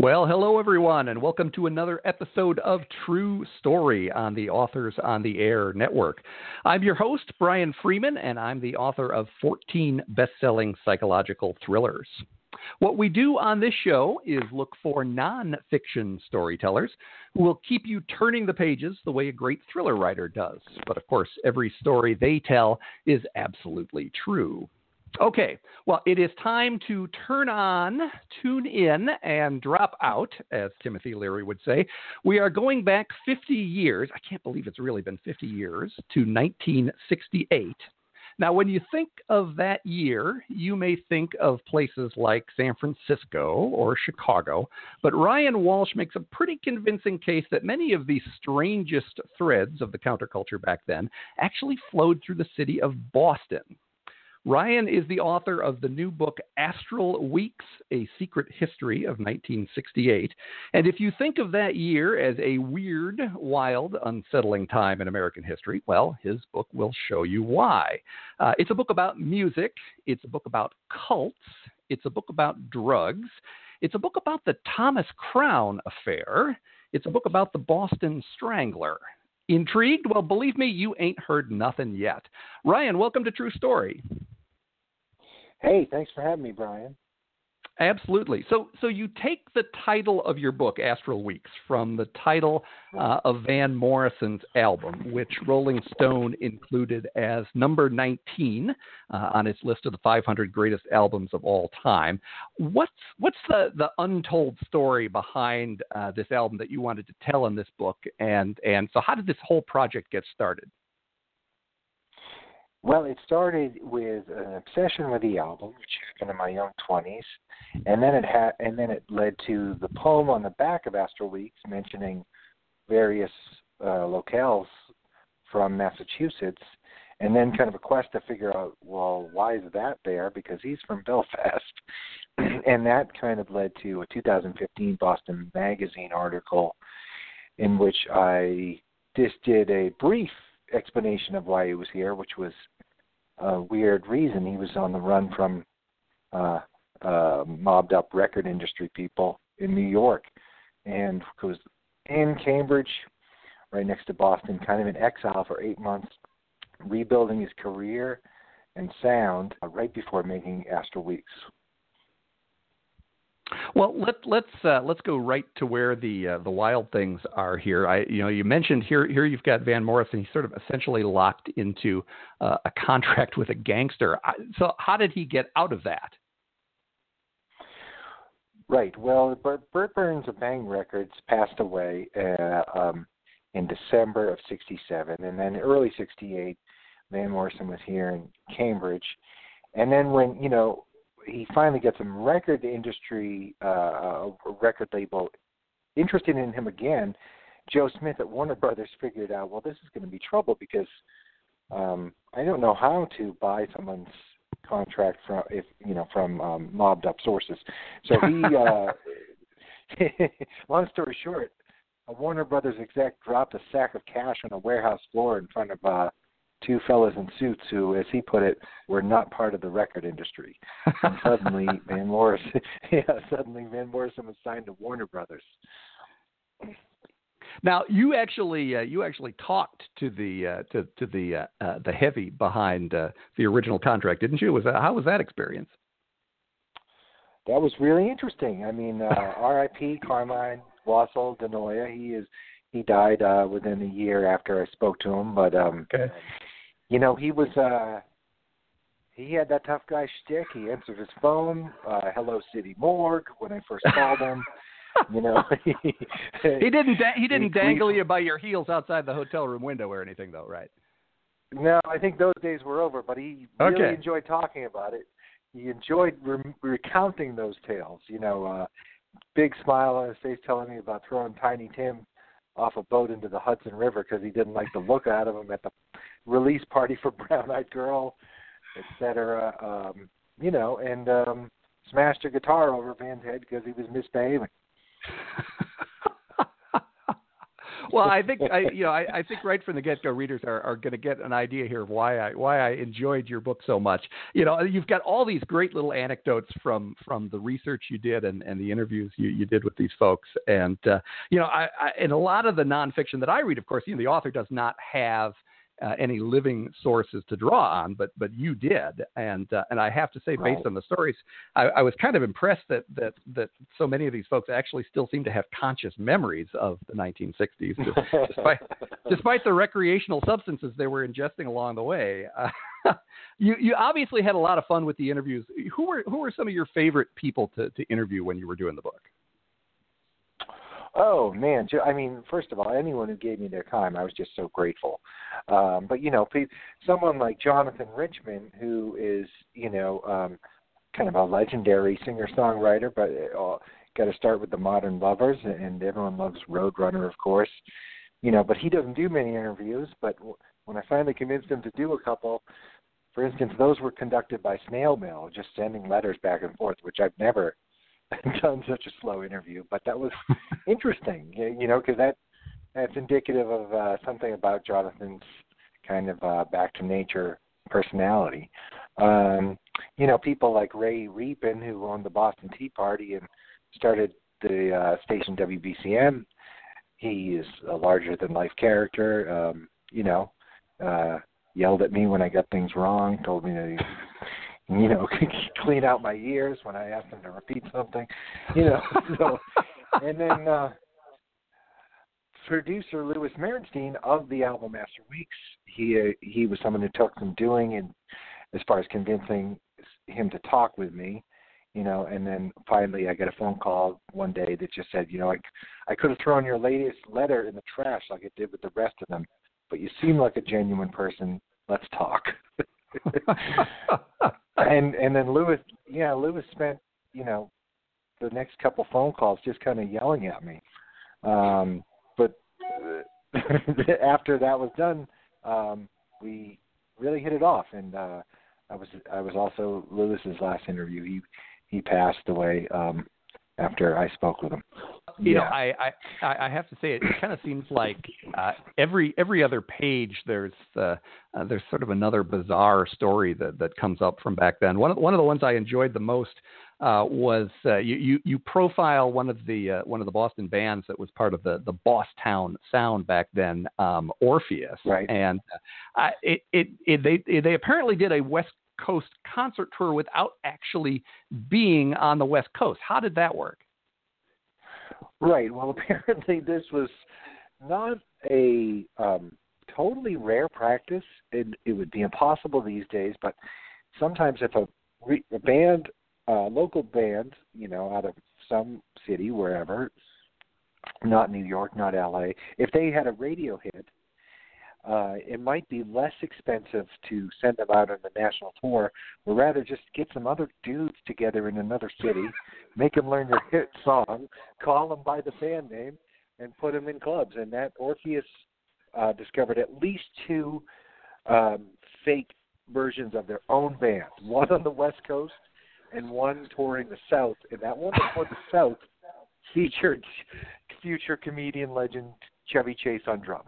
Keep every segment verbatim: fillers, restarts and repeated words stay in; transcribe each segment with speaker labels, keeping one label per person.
Speaker 1: Well, hello everyone, and welcome to another episode of True Story on the Authors on the Air network. I'm your host, Brian Freeman, and I'm the author of fourteen best-selling psychological thrillers. What we do on this show is look for non-fiction storytellers who will keep you turning the pages the way a great thriller writer does. But of course, every story they tell is absolutely true. Okay, well, it is time to turn on, tune in, and drop out, as Timothy Leary would say. We are going back fifty years. I can't believe it's really been fifty years, to nineteen sixty-eight. Now, when you think of that year, you may think of places like San Francisco or Chicago, but Ryan Walsh makes a pretty convincing case that many of the strangest threads of the counterculture back then actually flowed through the city of Boston. Ryan is the author of the new book, Astral Weeks, A Secret History of nineteen sixty-eight. And if you think of that year as a weird, wild, unsettling time in American history, well, his book will show you why. Uh, it's a book about music. It's a book about cults. It's a book about drugs. It's a book about the Thomas Crown affair. It's a book about the Boston Strangler. Intrigued? Well, believe me, you ain't heard nothing yet. Ryan, welcome to True Story.
Speaker 2: Hey, thanks for having me, Brian.
Speaker 1: Absolutely. So so you take the title of your book, Astral Weeks, from the title uh, of Van Morrison's album, which Rolling Stone included as number nineteen uh, on its list of the five hundred greatest albums of all time. What's what's the, the untold story behind uh, this album that you wanted to tell in this book? And, and so how did this whole project get started?
Speaker 2: Well, it started with an obsession with the album, which happened in my young twenties, and then it had, and then it led to the poem on the back of Astral Weeks mentioning various uh, locales from Massachusetts, and then kind of a quest to figure out, well, why is that there? Because he's from Belfast, and that kind of led to a two thousand fifteen Boston Magazine article in which I just did a brief explanation of why he was here, which was a weird reason. He was on the run from uh, uh, mobbed up record industry people in New York, and was in Cambridge, right next to Boston, kind of in exile for eight months, rebuilding his career and sound uh, right before making Astral Weeks.
Speaker 1: Well, let, let's uh, let's go right to where the uh, the wild things are here. I, you know, you mentioned here here you've got Van Morrison. He's sort of essentially locked into uh, a contract with a gangster. So how did he get out of that?
Speaker 2: Right. Well, Bert, Bert Burns of Bang Records passed away uh, um, in December of sixty-seven, and then early sixty-eight, Van Morrison was here in Cambridge, and then when you know. he finally gets some record industry, uh, a record label interested in him again. Joe Smith at Warner Brothers figured out, well, this is going to be trouble because um, I don't know how to buy someone's contract from, if you know, from um, mobbed up sources. So he, uh, long story short, a Warner Brothers exec dropped a sack of cash on a warehouse floor in front of uh, two fellas in suits who, as he put it, were not part of the record industry. And suddenly, Van Morrison, yeah, suddenly Van Morrison was signed to Warner Brothers.
Speaker 1: Now, you actually uh, you actually talked to the uh, to to the uh, uh, the heavy behind uh, the original contract, didn't you? Was that, how was that experience?
Speaker 2: That was really interesting. I mean, uh, R I P Carmine Wassel Denoya. He is he died uh, within a year after I spoke to him, but. Um,
Speaker 1: okay.
Speaker 2: You know, he was, uh, he had that tough guy shtick. He answered his phone, uh, hello, City Morgue, when I first called him. You know, he,
Speaker 1: he didn't, da- he didn't
Speaker 2: he,
Speaker 1: dangle you by your heels outside the hotel room window or anything, though, right?
Speaker 2: No, I think those days were over, but he really
Speaker 1: okay.
Speaker 2: enjoyed talking about it. He enjoyed re- recounting those tales, you know, uh, big smile on his face telling me about throwing Tiny Tim off a boat into the Hudson River because he didn't like the look out of him at the release party for Brown Eyed Girl, et cetera. Um, you know, and um, smashed a guitar over Van's head because he was misbehaving.
Speaker 1: Well, I think I, you know, I, I think right from the get-go, readers are, are going to get an idea here of why I why I enjoyed your book so much. You know, you've got all these great little anecdotes from from the research you did and, and the interviews you, you did with these folks, and uh, you know, I, I in a lot of the nonfiction that I read, of course, you know, the author does not have Uh, any living sources to draw on, but but you did, and uh, and I have to say, based
Speaker 2: Right.
Speaker 1: on the stories, I, I was kind of impressed that that that so many of these folks actually still seem to have conscious memories of the nineteen sixties, despite despite the recreational substances they were ingesting along the way. Uh, you you obviously had a lot of fun with the interviews. Who were who were some of your favorite people to to interview when you were doing the book?
Speaker 2: Oh man! I mean, first of all, anyone who gave me their time, I was just so grateful. Um, but you know, pe- someone like Jonathan Richman, who is you know um, kind of a legendary singer-songwriter, but uh, got to start with the Modern Lovers, and everyone loves Roadrunner, of course. You know, but he doesn't do many interviews. But w- when I finally convinced him to do a couple, for instance, those were conducted by snail mail, just sending letters back and forth, which I've never done such a slow interview, but that was interesting, you know, because that that's indicative of uh, something about Jonathan's kind of uh, back to nature personality. Um, you know, people like Ray Reapin, who owned the Boston Tea Party and started the uh, station W B C M. He is a larger than life character. Um, you know, uh, yelled at me when I got things wrong, told me to you know, clean out my ears when I asked him to repeat something, you know. So, and then uh, producer Louis Merenstein of the album Master Weeks, he uh, he was someone who took some doing, and as far as convincing him to talk with me, you know. And then finally, I got a phone call one day that just said, you know, I I could have thrown your latest letter in the trash like I did with the rest of them, but you seem like a genuine person. Let's talk. And and then Louis, yeah, Louis spent, you know, the next couple phone calls just kind of yelling at me. Um, but uh, after that was done, um, we really hit it off. And uh, I was I was also Louis's last interview. He he passed away um, after I spoke with him.
Speaker 1: You
Speaker 2: yeah.
Speaker 1: know, I, I, I have to say it, it kind of seems like uh, every every other page there's uh, uh, there's sort of another bizarre story that, that comes up from back then. One of one of the ones I enjoyed the most uh, was uh, you, you you profile one of the uh, one of the Boston bands that was part of the the Bosstown sound back then, um, Orpheus,
Speaker 2: right.
Speaker 1: and uh, it, it it they they apparently did a West Coast concert tour without actually being on the West Coast. How did that work?
Speaker 2: Right. Well, apparently this was not a um, totally rare practice. It, it would be impossible these days, but sometimes if a, re- a band, uh, local band, you know, out of some city, wherever, not New York, not L A, if they had a radio hit, uh, it might be less expensive to send them out on the national tour, or rather just get some other dudes together in another city, make them learn your hit song, call them by the band name, and put them in clubs. And that Orpheus uh, discovered at least two um, fake versions of their own band, one on the West Coast and one touring the South. And that one that toured the South featured future comedian legend Chevy Chase on drums.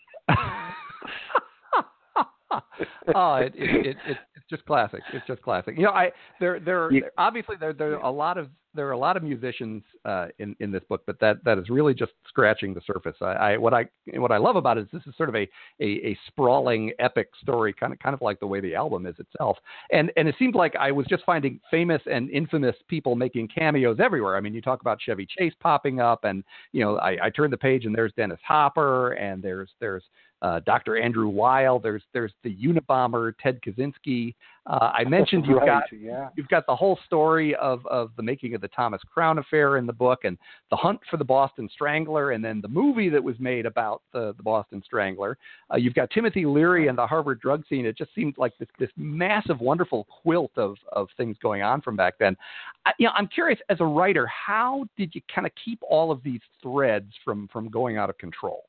Speaker 1: oh, it, it, it, it, it's just classic. It's just classic. You know, I there there
Speaker 2: Yeah.
Speaker 1: obviously there there are a lot of there are a lot of musicians uh, in in this book, but that that is really just scratching the surface. I, I what I what I love about it is this is sort of a, a a sprawling epic story, kind of kind of like the way the album is itself. And and it seemed like I was just finding famous and infamous people making cameos everywhere. I mean, you talk about Chevy Chase popping up, and you know, I, I turn the page and there's Dennis Hopper, and there's there's Uh, Doctor Andrew Weil. There's there's the Unabomber Ted Kaczynski. Uh, I mentioned you've
Speaker 2: right,
Speaker 1: got
Speaker 2: yeah.
Speaker 1: you've got the whole story of, of the making of the Thomas Crown Affair in the book, and the hunt for the Boston Strangler, and then the movie that was made about the, the Boston Strangler. Uh, you've got Timothy Leary and the Harvard drug scene. It just seemed like this this massive, wonderful quilt of of things going on from back then. I, you know, I'm curious, as a writer, how did you kind of keep all of these threads from from going out of control?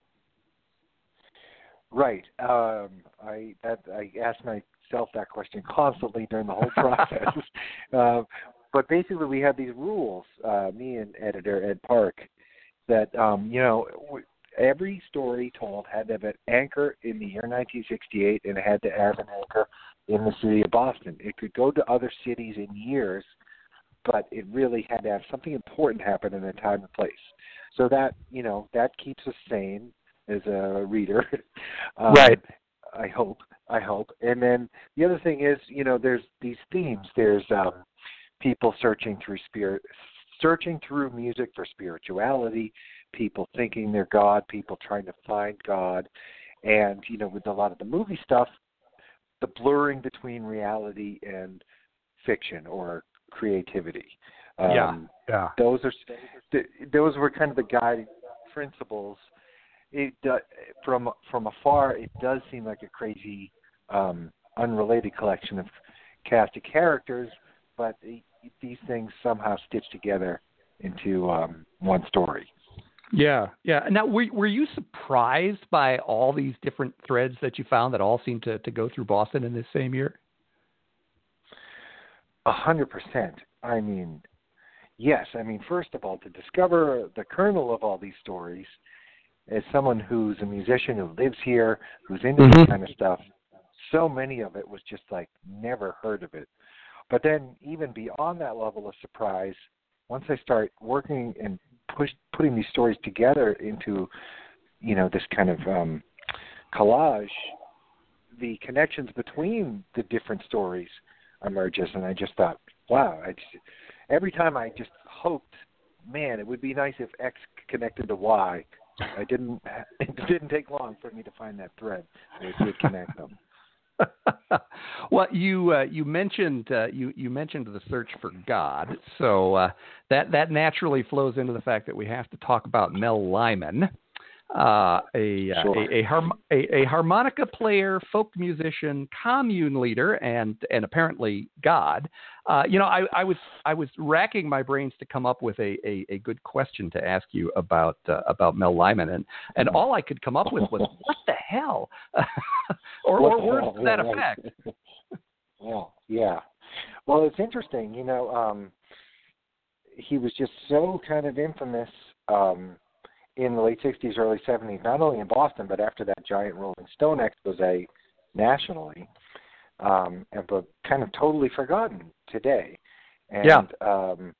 Speaker 2: Right. Um, I that I ask myself that question constantly during the whole process. uh, but basically, we had these rules. Uh, me and editor Ed Park, that um, you know, every story told had to have an anchor in the year nineteen sixty-eight, and it had to have an anchor in the city of Boston. It could go to other cities in years, but it really had to have something important happen in a time and place. So that, you know, that keeps us sane as a reader. um,
Speaker 1: right.
Speaker 2: I hope. I hope. And then the other thing is, you know, there's these themes. There's um, people searching through spirit, searching through music for spirituality, people thinking they're God, people trying to find God. And, you know, with a lot of the movie stuff, the blurring between reality and fiction or creativity. Um,
Speaker 1: yeah, yeah.
Speaker 2: Those are those were kind of the guiding principles. It uh, from from afar, it does seem like a crazy, um, unrelated collection of cast of characters, but it, these things somehow stitch together into um, one story.
Speaker 1: Yeah, yeah. Now, were were you surprised by all these different threads that you found that all seemed to, to go through Boston in this same year?
Speaker 2: A hundred percent. I mean, yes. I mean, first of all, to discover the kernel of all these stories, as someone who's a musician who lives here, who's into
Speaker 1: mm-hmm.
Speaker 2: this kind of stuff, so many of it was just like never heard of it. But then even beyond that level of surprise, once I start working and push, putting these stories together into, you know, this kind of um, collage, the connections between the different stories emerges, and I just thought, wow, I just, every time I just hoped, man, it would be nice if X connected to Y. I didn't. It didn't take long for me to find that thread that would connect them.
Speaker 1: Well, you uh, you mentioned uh, you you mentioned the search for God, so uh, that that naturally flows into the fact that we have to talk about Mel Lyman, uh, a,
Speaker 2: Sure.
Speaker 1: a, a, harm, a a harmonica player, folk musician, commune leader, and and apparently God. Uh, you know, I, I was I was racking my brains to come up with a, a, a good question to ask you about uh, about Mel Lyman, and, and all I could come up with was what the hell, or, or words to that effect.
Speaker 2: Well, yeah. Well, it's interesting. You know, um, he was just so kind of infamous um, in the late sixties, early seventies, not only in Boston, but after that giant Rolling Stone expose nationally, um, and, but kind of totally forgotten today. And,
Speaker 1: yeah.
Speaker 2: Um,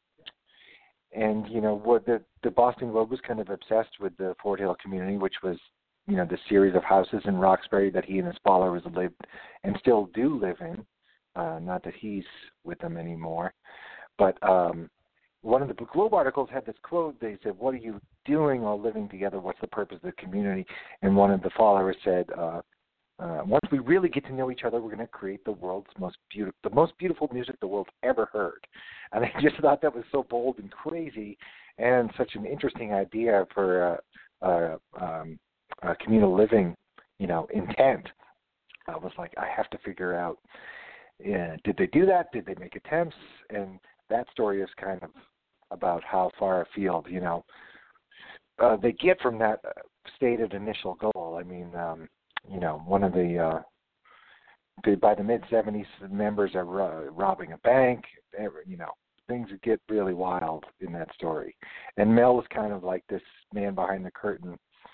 Speaker 2: and, you know, what the, the Boston Globe was kind of obsessed with the Fort Hill community, which was, you know, the series of houses in Roxbury that he and his followers lived and still do live in. Uh, not that he's with them anymore. But um, one of the Globe articles had this quote. They said, "What are you doing all living together? What's the purpose of the community?" And one of the followers said, uh, uh, once we really get to know each other, we're going to create the world's most beautiful, the most beautiful music the world ever heard. And I just thought that was so bold and crazy, and such an interesting idea for uh, uh, um, uh, communal living, you know, intent. I was like, I have to figure out, yeah, did they do that? Did they make attempts? And that story is kind of about how far afield, you know, uh, they get from that stated initial goal. I mean, um, you know, one of the, uh, the by the mid-seventies, the members are uh, robbing a bank. You know, things get really wild in that story. And Mel was kind of like this man behind the curtain,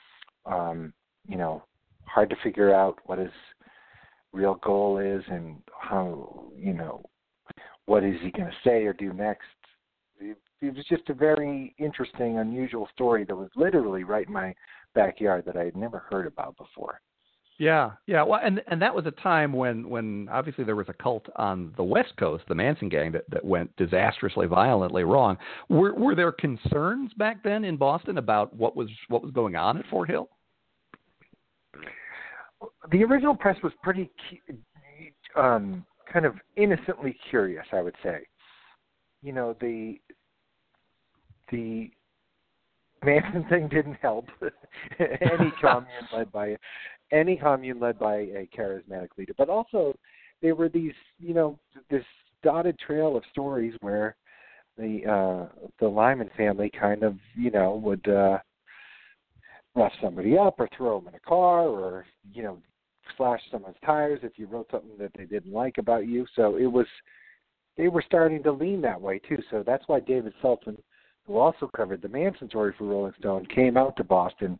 Speaker 2: um, you know, hard to figure out what his real goal is and how, you know, what is he going to say or do next. It, it was just a very interesting, unusual story that was literally right in my backyard that I had never heard about before.
Speaker 1: Yeah, yeah. Well, and and that was a time when, when obviously there was a cult on the West Coast, the Manson gang, that, that went disastrously, violently wrong. Were were there concerns back then in Boston about what was what was going on at Fort Hill?
Speaker 2: The original press was pretty um, kind of innocently curious, I would say. You know, the the Manson thing didn't help. any commune led by any commune led by a charismatic leader, but also there were these, you know, this dotted trail of stories where the uh, the Lyman family kind of, you know, would uh, rough somebody up or throw them in a car or, you know, slash someone's tires if you wrote something that they didn't like about you. So it was, they were starting to lean that way too. So that's why David Sultan, who also covered the Manson story for Rolling Stone, came out to Boston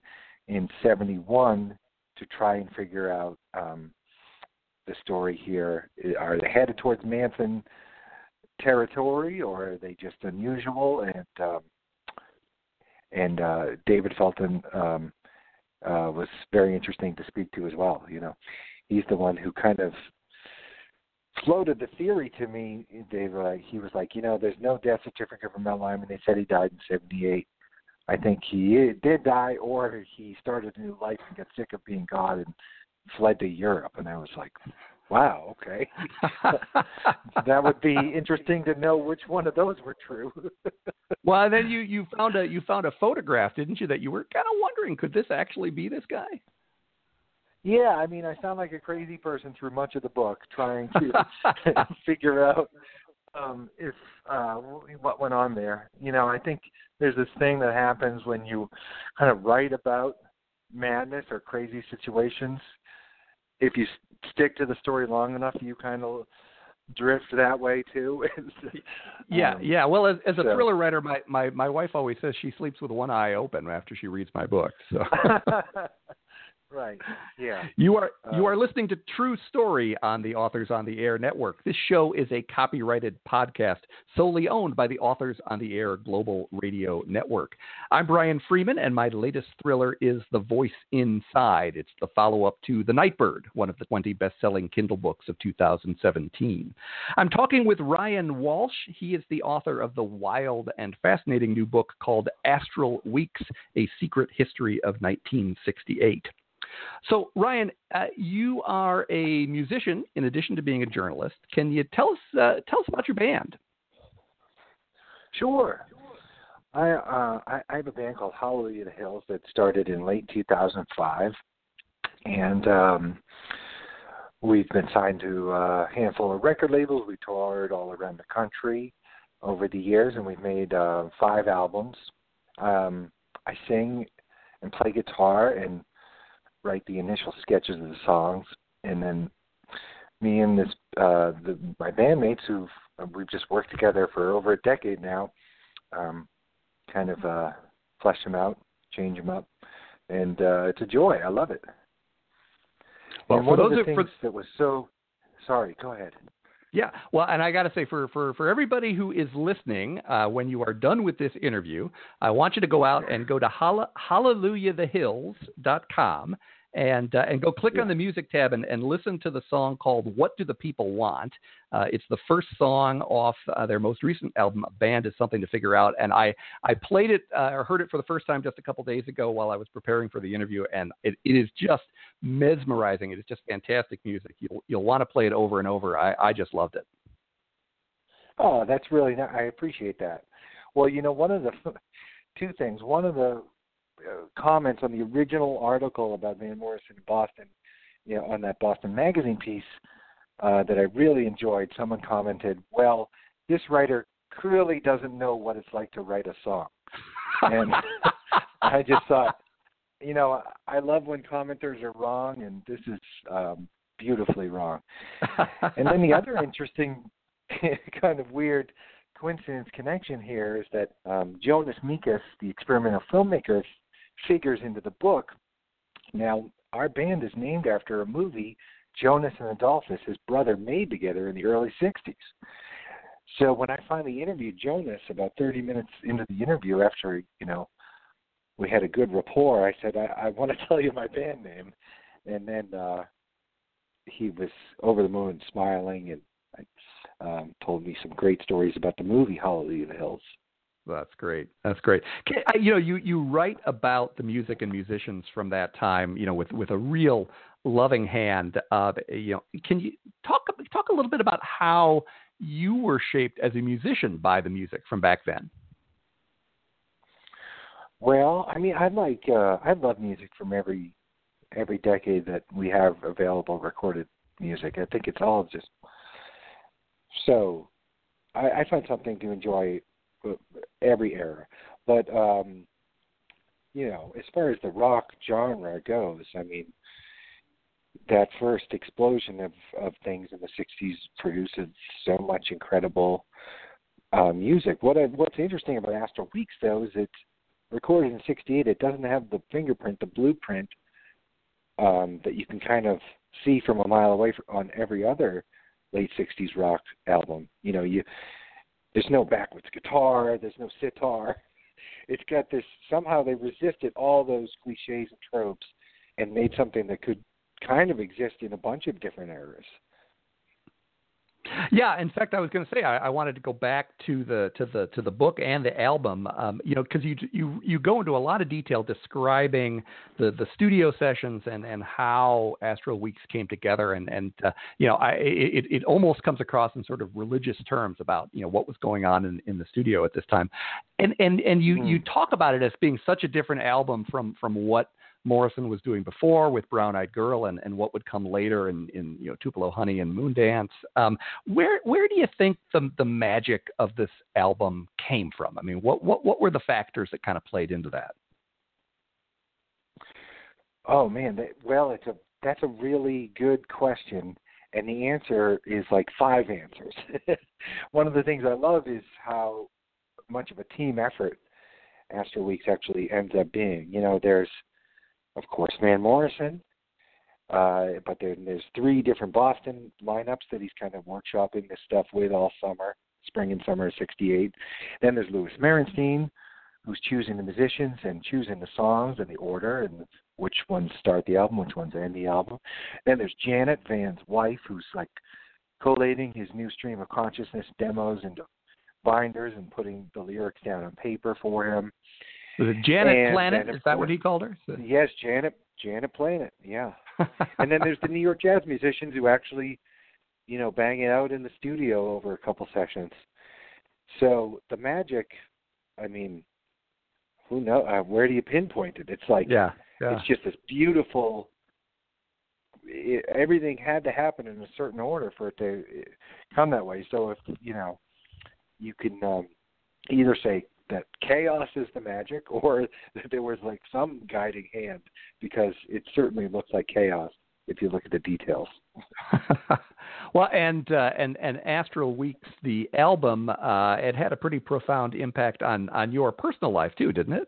Speaker 2: in seventy-one to try and figure out um, the story here. Are they headed towards Manson territory, or are they just unusual? And um, and uh, David Felton um, uh, was very interesting to speak to as well. You know, he's the one who kind of floated the theory to me, Dave. Uh, he was like, you know, there's no death certificate for Mel Lyman. They said he died in seventy-eight. I think he did die, or he started a new life and got sick of being God and fled to Europe. And I was like, wow, okay. That would be interesting to know which one of those were true.
Speaker 1: Well, then you, you found a you found a photograph, didn't you, that you were kind of wondering, could this actually be this guy?
Speaker 2: Yeah, I mean, I sound like a crazy person through much of the book trying to figure out um, if uh, what went on there. You know, I think there's this thing that happens when you kind of write about madness or crazy situations. If you stick to the story long enough, you kind of drift that way too.
Speaker 1: yeah,
Speaker 2: um,
Speaker 1: yeah. Well, as, as a
Speaker 2: so.
Speaker 1: thriller writer, my, my, my wife always says she sleeps with one eye open after she reads my book. So.
Speaker 2: Right. Yeah.
Speaker 1: You are you
Speaker 2: uh,
Speaker 1: are listening to True Story on the Authors on the Air network. This show is a copyrighted podcast solely owned by the Authors on the Air Global Radio Network. I'm Brian Freeman, and my latest thriller is The Voice Inside. It's the follow-up to The Nightbird, one of the twenty best-selling Kindle books of two thousand seventeen. I'm talking with Ryan Walsh. He is the author of the wild and fascinating new book called Astral Weeks, A Secret History of nineteen sixty-eight. So, Ryan, uh, you are a musician in addition to being a journalist. Can you tell us uh, tell us about your band?
Speaker 2: Sure. I, uh, I I have a band called Hallelujah the Hills that started in late two thousand five, and um, we've been signed to a handful of record labels. We toured all around the country over the years, and we've made uh, five albums. Um, I sing and play guitar and write the initial sketches of the songs, and then me and this uh, the, my bandmates who've we've just worked together for over a decade now, um, kind of uh, flesh them out, change them up, and uh, it's a joy. I love it.
Speaker 1: Well,
Speaker 2: and
Speaker 1: for
Speaker 2: one
Speaker 1: those
Speaker 2: of the
Speaker 1: of,
Speaker 2: things
Speaker 1: for,
Speaker 2: that was so sorry, go ahead.
Speaker 1: Yeah, well, and I got to say, for, for, for everybody who is listening, uh, when you are done with this interview, I want you to go out and go to hallelujah the hills dot com and uh, and go click
Speaker 2: yeah.
Speaker 1: on the music tab and, and listen to the song called What Do the People Want? Uh, it's the first song off uh, their most recent album, Band Is Something to Figure Out. And I, I played it uh, or heard it for the first time just a couple days ago while I was preparing for the interview, and it, it is just mesmerizing. It is just fantastic music. You'll, you'll want to play it over and over. I, I just loved it.
Speaker 2: Oh, that's really nice. I appreciate that. Well, you know, one of the two things, one of the uh, comments on the original article about Van Morrison in Boston, you know, on that Boston Magazine piece uh, that I really enjoyed, someone commented, well, this writer clearly doesn't know what it's like to write a song. And I just thought, you know, I love when commenters are wrong, and this is um, beautifully wrong. And then the other interesting kind of weird coincidence connection here is that um, Jonas Mekas, the experimental filmmaker, figures into the book. Now, our band is named after a movie Jonas and Adolphus, his brother, made together in the early sixties. So when I finally interviewed Jonas about thirty minutes into the interview, after, you know, we had a good rapport, I said, I, I want to tell you my band name. And then uh, he was over the moon, smiling, and I, um, told me some great stories about the movie Hallelujah the Hills.
Speaker 1: That's great. That's great. Can, I, you know, you, you write about the music and musicians from that time, you know, with, with a real loving hand. Uh, you know, can you talk talk a little bit about how you were shaped as a musician by the music from back then?
Speaker 2: Well, I mean, I like uh, I love music from every every decade that we have available recorded music. I think it's all just so. I, I find something to enjoy every era, but um, you know, as far as the rock genre goes, I mean, that first explosion of, of things in the sixties produced so much incredible uh, music. What I, what's interesting about Astral Weeks, though, is it's recorded in sixty-eight, it doesn't have the fingerprint, the blueprint um, that you can kind of see from a mile away on every other late sixties rock album. You know, you there's no backwards guitar, there's no sitar. It's got this, somehow they resisted all those cliches and tropes and made something that could kind of exist in a bunch of different eras.
Speaker 1: Yeah, in fact, I was going to say I, I wanted to go back to the to the to the book and the album, um, you know, because you you you go into a lot of detail describing the, the studio sessions and, and how Astral Weeks came together, and and uh, you know, I it, it almost comes across in sort of religious terms about, you know, what was going on in, in the studio at this time, and and and you mm. you talk about it as being such a different album from from what Morrison was doing before with Brown Eyed Girl, and, and what would come later in, in you know Tupelo Honey and Moondance. Um, where where do you think the the magic of this album came from? I mean, what what what were the factors that kind of played into that?
Speaker 2: Oh man, that, well, it's a that's a really good question, and the answer is like five answers. One of the things I love is how much of a team effort Astral Weeks actually ends up being. You know, there's of course, Van Morrison, uh, but there, there's three different Boston lineups that he's kind of workshopping this stuff with all summer, spring and summer of sixty-eight. Then there's Louis Merenstein, who's choosing the musicians and choosing the songs and the order and which ones start the album, which ones end the album. Then there's Janet, Van's wife, who's like collating his new stream of consciousness demos into binders and putting the lyrics down on paper for him.
Speaker 1: Was it Janet
Speaker 2: and
Speaker 1: Planet?
Speaker 2: Then,
Speaker 1: Is that
Speaker 2: course,
Speaker 1: what he called her? So.
Speaker 2: Yes, Janet Janet Planet, yeah. And then there's the New York jazz musicians who actually, you know, bang it out in the studio over a couple sessions. So the magic, I mean, who knows? Uh, where do you pinpoint it? It's like,
Speaker 1: yeah, yeah.
Speaker 2: It's just this beautiful, it, everything had to happen in a certain order for it to come that way. So if, you know, you can um, either say that chaos is the magic, or that there was like some guiding hand, because it certainly looks like chaos if you look at the details.
Speaker 1: Well, and uh, and and Astral Weeks, the album, uh, it had a pretty profound impact on on your personal life too, didn't it?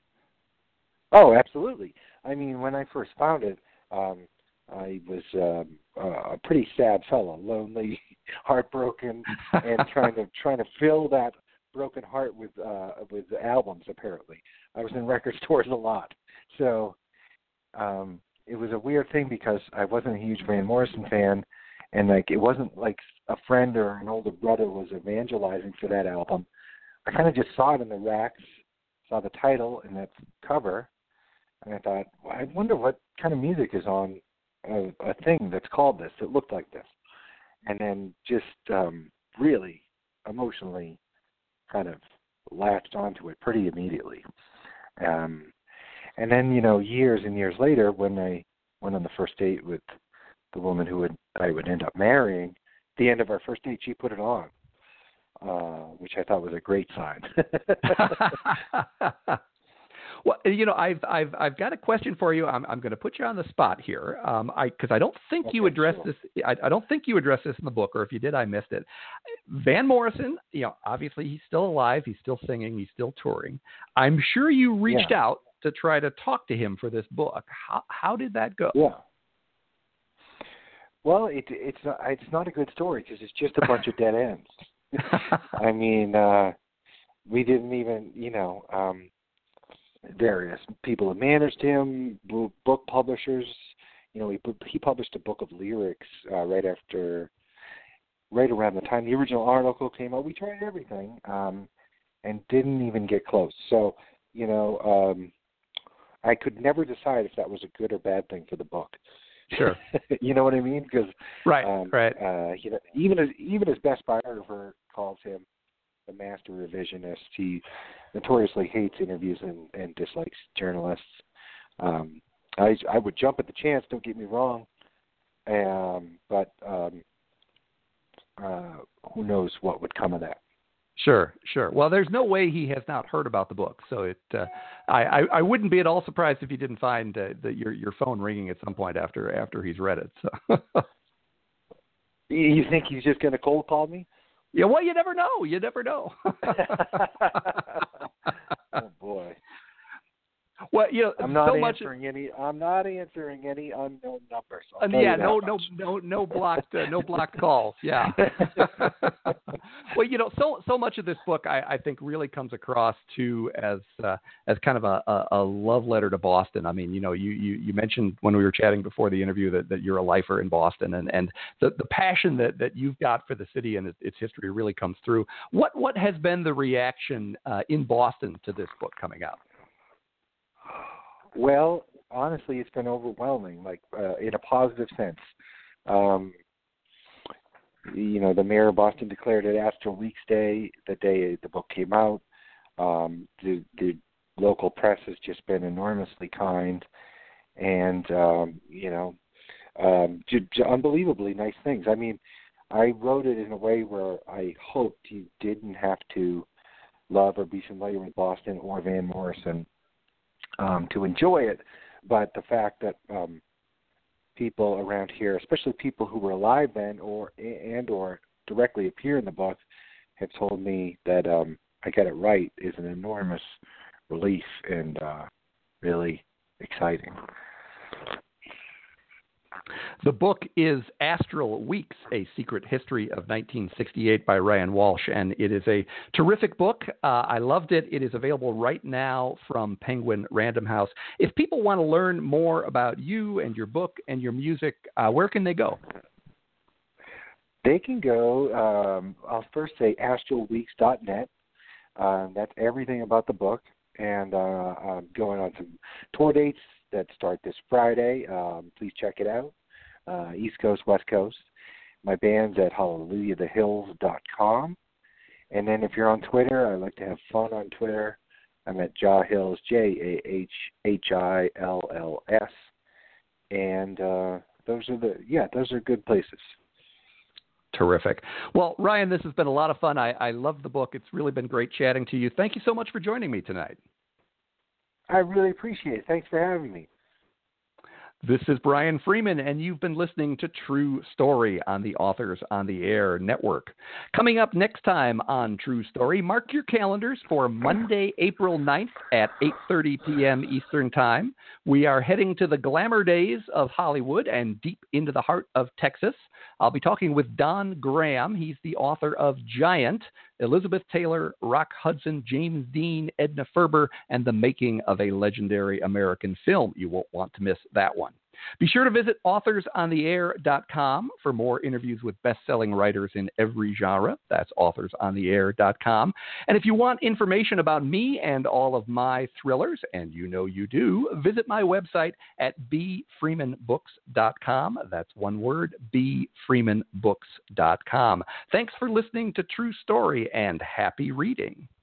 Speaker 2: Oh, absolutely. I mean, when I first found it, um, I was um, uh, a pretty sad fellow, lonely, heartbroken, and trying to trying to fill that broken heart with uh, with albums. Apparently, I was in record stores a lot, so um, it was a weird thing because I wasn't a huge Van Morrison fan, and like it wasn't like a friend or an older brother was evangelizing for that album. I kind of just saw it in the racks, saw the title and that cover, and I thought, well, I wonder what kind of music is on a, a thing that's called this, that looked like this, and then just um, really emotionally kind of latched onto it pretty immediately. Um, and then, you know, years and years later, when I went on the first date with the woman who would I would end up marrying, at the end of our first date, she put it on, uh, which I thought was a great sign.
Speaker 1: Well, you know, I've I've I've got a question for you. I'm I'm going to put you on the spot here, um, I because I don't think
Speaker 2: okay,
Speaker 1: you addressed
Speaker 2: sure.
Speaker 1: this. I, I don't think you addressed this in the book, or if you did, I missed it. Van Morrison, you know, obviously he's still alive. He's still singing. He's still touring. I'm sure you reached
Speaker 2: yeah.
Speaker 1: out to try to talk to him for this book. How how did that go?
Speaker 2: Yeah. Well, it, it's not, it's not a good story because it's just a bunch of dead ends. I mean, uh, we didn't even, you know. Um, Various people who managed him, book publishers. You know, he he published a book of lyrics uh, right after, right around the time the original article came out. We tried everything, um, and didn't even get close. So, you know, um, I could never decide if that was a good or bad thing for the book.
Speaker 1: Sure.
Speaker 2: You know what I mean? Because
Speaker 1: right,
Speaker 2: um,
Speaker 1: right.
Speaker 2: Uh, you know, even as even his best biographer calls him the master revisionist. He notoriously hates interviews and, and dislikes journalists. Um, I, I would jump at the chance, don't get me wrong, um, but um, uh, who knows what would come of that.
Speaker 1: Sure, sure. Well, there's no way he has not heard about the book, so it. Uh, I, I I wouldn't be at all surprised if you didn't find uh, the, your your phone ringing at some point after after he's read it. So.
Speaker 2: You think he's just going to cold call me?
Speaker 1: Yeah, well, you never know. You never know.
Speaker 2: Oh boy.
Speaker 1: Well, you know,
Speaker 2: I'm not
Speaker 1: so
Speaker 2: answering
Speaker 1: much,
Speaker 2: any. I'm not answering any unknown numbers.
Speaker 1: Uh, yeah, no, no, no, no blocked, uh, no blocked calls. Yeah. Well, you know, so so much of this book, I, I think, really comes across too as uh, as kind of a, a, a love letter to Boston. I mean, you know, you, you, you mentioned when we were chatting before the interview that, that you're a lifer in Boston, and, and the, the passion that, that you've got for the city and its, its history really comes through. What what has been the reaction uh, in Boston to this book coming out?
Speaker 2: Well, honestly, it's been overwhelming, like uh, in a positive sense. Um, you know, the mayor of Boston declared it Astral Weeks Day the day the book came out. Um, the, the local press has just been enormously kind, and um, you know, um, j- j- unbelievably nice things. I mean, I wrote it in a way where I hoped you didn't have to love or be familiar with Boston or Van Morrison Um, to enjoy it, but the fact that um, people around here, especially people who were alive then or and or directly appear in the book, have told me that um, I got it right is an enormous relief and uh, really exciting.
Speaker 1: The book is Astral Weeks, A Secret History of nineteen sixty-eight by Ryan Walsh, and it is a terrific book. Uh, I loved it. It is available right now from Penguin Random House. If people want to learn more about you and your book and your music, uh, where can they go?
Speaker 2: They can go, um, I'll first say astral weeks dot net. Uh, that's everything about the book, and uh, I'm going on some tour dates that start this Friday. Um, please check it out. Uh, East Coast, West Coast. My band's at hallelujah the hills dot com. And then if you're on Twitter, I like to have fun on Twitter. I'm at Jahills, J A H H I L L S. And uh, those are the, yeah, those are good places.
Speaker 1: Terrific. Well, Ryan, this has been a lot of fun. I, I love the book. It's really been great chatting to you. Thank you so much for joining me tonight.
Speaker 2: I really appreciate it. Thanks for having me.
Speaker 1: This is Brian Freeman, and you've been listening to True Story on the Authors on the Air Network. Coming up next time on True Story, mark your calendars for Monday, April ninth at eight thirty p.m. Eastern Time. We are heading to the glamour days of Hollywood and deep into the heart of Texas. I'll be talking with Don Graham. He's the author of Giant, Elizabeth Taylor, Rock Hudson, James Dean, Edna Ferber, and the making of a legendary American film. You won't want to miss that one. Be sure to visit authors on the air dot com for more interviews with best-selling writers in every genre. That's authors on the air dot com. And if you want information about me and all of my thrillers, and you know you do, visit my website at b freeman books dot com. That's one word, b freeman books dot com. Thanks for listening to True Story, and happy reading.